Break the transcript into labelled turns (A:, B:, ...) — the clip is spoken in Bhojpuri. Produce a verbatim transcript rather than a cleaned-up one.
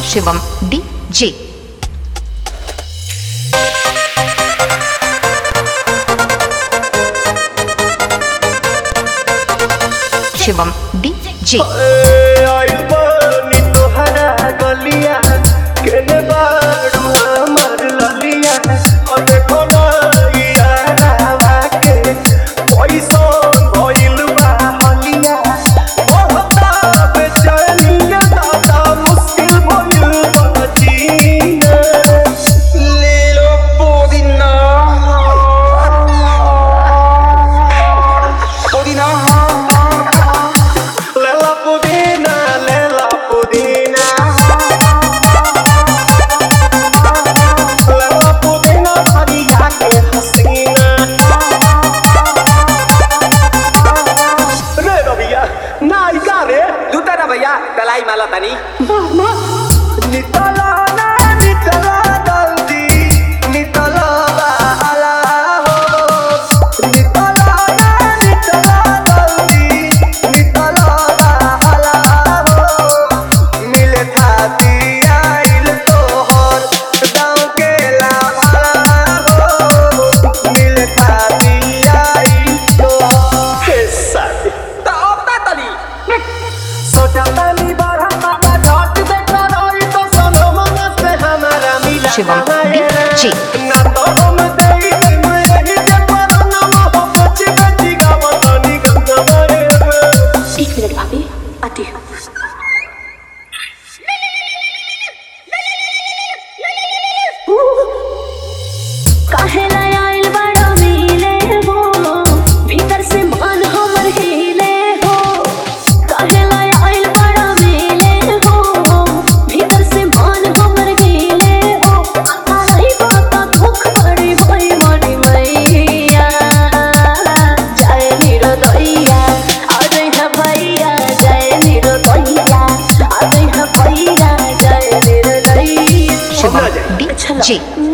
A: शिवम डीजे। शिवम डीजे।
B: भैया तलाई माला तनी
C: नितला ना नितला जल्दी नितला बाला हो नितला ना नितला जल्दी नितला बाला हो मिले थाती आइल तोहर गाँव के लावाला हो मिले थाती आइल तोहर
B: हे साथी ता अब ता तनी
A: शिवम डीजे।
D: एक मिनट भाभी आती हूँ। काहेला आइल बड़ा मिले हो भीतर से मान हमर हिले हो काहेला आइल बड़ा मिले हो भीतर से मान हमर हिले हो आई बात दुख बड़ी बड़ी बड़ी मैया जय नीरो दैया आ गई है भैया जय नीरो दैया आ गई है भैया जय नीरो दैया
A: शिवम डीजे।